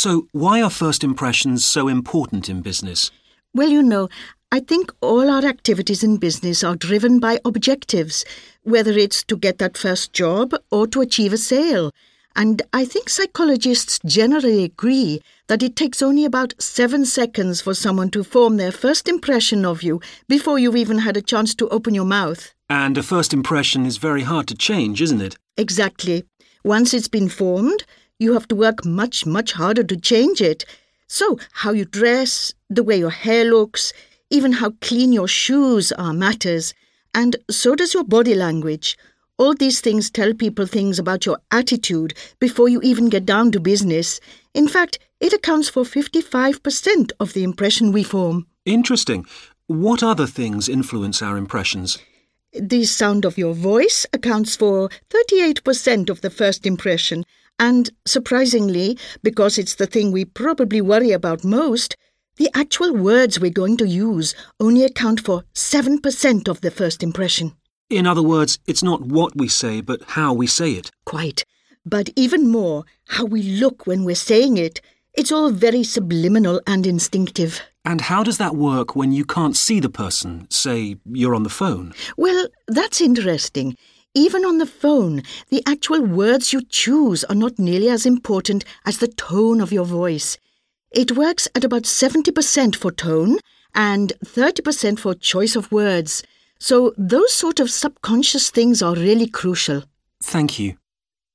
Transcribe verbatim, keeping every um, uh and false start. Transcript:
So, why are first impressions so important in business? Well, you know, I think all our activities in business are driven by objectives, whether it's to get that first job or to achieve a sale. And I think psychologists generally agree that it takes only about seven seconds for someone to form their first impression of you before you've even had a chance to open your mouth. And a first impression is very hard to change, isn't it? Exactly. Once it's been formed, you have to work much, much harder to change it. So, how you dress, the way your hair looks, even how clean your shoes are matters. And so does your body language. All these things tell people things about your attitude before you even get down to business. In fact, it accounts for fifty-five percent of the impression we form. Interesting. What other things influence our impressions? The sound of your voice accounts for thirty-eight percent of the first impression. And surprisingly, because it's the thing we probably worry about most, the actual words we're going to use only account for seven percent of the first impression. In other words, it's not what we say, but how we say it. Quite. But even more, how we look when we're saying it. It's all very subliminal and instinctive. And how does that work when you can't see the person? Say, you're on the phone. Well, that's interesting. Even on the phone, the actual words you choose are not nearly as important as the tone of your voice. It works at about seventy percent for tone and thirty percent for choice of words. So those sort of subconscious things are really crucial. Thank you.